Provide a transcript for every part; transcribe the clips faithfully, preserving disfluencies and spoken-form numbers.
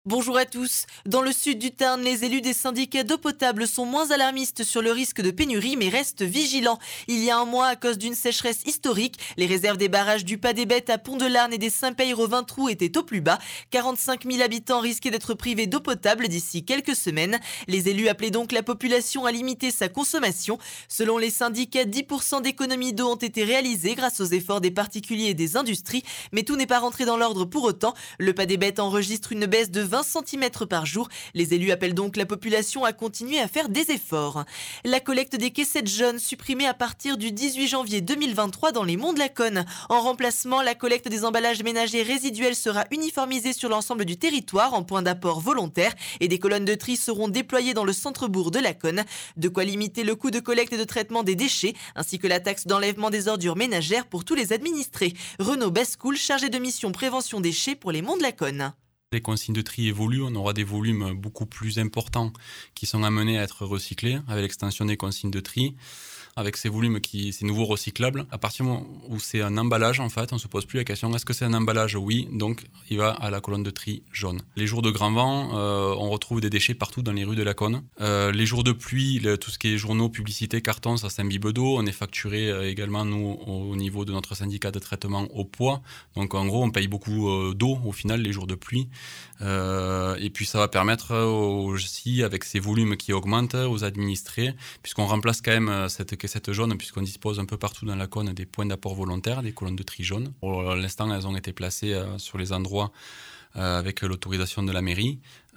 Bonjour à tous. Dans le sud du Tarn, les élus des syndicats d'eau potable sont moins alarmistes sur le risque de pénurie mais restent vigilants. Il y a un mois, à cause d'une sécheresse historique, les réserves des barrages du Pas des Bêtes à Pont-de-Larn et des Saint-Peyre-au-Vintroux étaient au plus bas. quarante-cinq mille habitants risquaient d'être privés d'eau potable d'ici quelques semaines. Les élus appelaient donc la population à limiter sa consommation. Selon les syndicats, dix pour cent d'économies d'eau ont été réalisées grâce aux efforts des particuliers et des industries. Mais tout n'est pas rentré dans l'ordre pour autant. Le Pas des Bêtes enregistre une baisse de vingt centimètres par jour. Les élus appellent donc la population à continuer à faire des efforts. La collecte des caissettes jaunes supprimée à partir du dix-huit janvier deux mille vingt-trois dans les Monts de la Conne. En remplacement, la collecte des emballages ménagers résiduels sera uniformisée sur l'ensemble du territoire en point d'apport volontaire et des colonnes de tri seront déployées dans le centre-bourg de la Conne. De quoi limiter le coût de collecte et de traitement des déchets ainsi que la taxe d'enlèvement des ordures ménagères pour tous les administrés. Renaud Bascoul, chargé de mission prévention déchets pour les Monts de la Conne. Les consignes de tri évoluent, on aura des volumes beaucoup plus importants qui sont amenés à être recyclés avec l'extension des consignes de tri. Avec ces volumes, qui, ces nouveaux recyclables, à partir du moment où c'est un emballage, en fait, on ne se pose plus la question, est-ce que c'est un emballage? Oui, donc il va à la colonne de tri jaune. Les jours de grand vent, euh, on retrouve des déchets partout dans les rues de la Conne. Euh, les jours de pluie, le, tout ce qui est journaux, publicité, carton, ça s'imbibe d'eau. On est facturé euh, également, nous, au, au niveau de notre syndicat de traitement au poids. Donc en gros, on paye beaucoup euh, d'eau, au final, les jours de pluie. Euh, et puis ça va permettre aussi, avec ces volumes qui augmentent, aux administrés, puisqu'on remplace quand même cette caissette jaune, puisqu'on dispose un peu partout dans la Conne des points d'apport volontaires, des colonnes de tri jaunes. Pour l'instant, elles ont été placées euh, sur les endroits euh, avec l'autorisation de la mairie.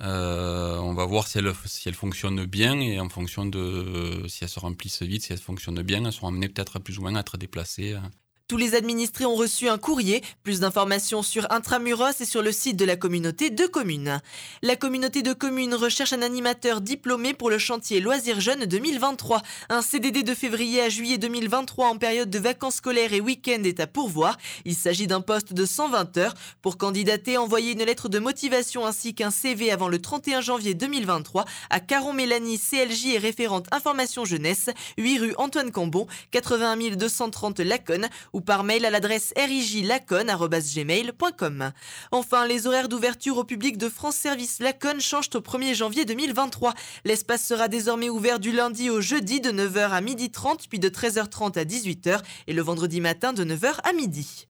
Euh, on va voir si elles, si elles fonctionnent bien et en fonction de euh, si elles se remplissent vite, si elles fonctionnent bien, elles seront amenées peut-être plus ou moins à être déplacées. Euh. Tous les administrés ont reçu un courrier. Plus d'informations sur Intramuros et sur le site de la communauté de communes. La communauté de communes recherche un animateur diplômé pour le chantier Loisirs Jeunes deux mille vingt-trois. Un C D D de février à juillet deux mille vingt-trois en période de vacances scolaires et week-end est à pourvoir. Il s'agit d'un poste de cent vingt heures. Pour candidater, envoyez une lettre de motivation ainsi qu'un C V avant le trente et un janvier deux mille vingt-trois à Caron Mélanie, C L J et référente information jeunesse, huit rue Antoine Cambon, quatre-vingt-un mille deux cent trente Laconne, ou par mail à l'adresse r i j laconne arobase gmail point com. Enfin, les horaires d'ouverture au public de France Service Laconne changent au premier janvier deux mille vingt-trois. L'espace sera désormais ouvert du lundi au jeudi de neuf heures à midi trente, puis de treize heures trente à dix-huit heures et le vendredi matin de neuf heures à midi.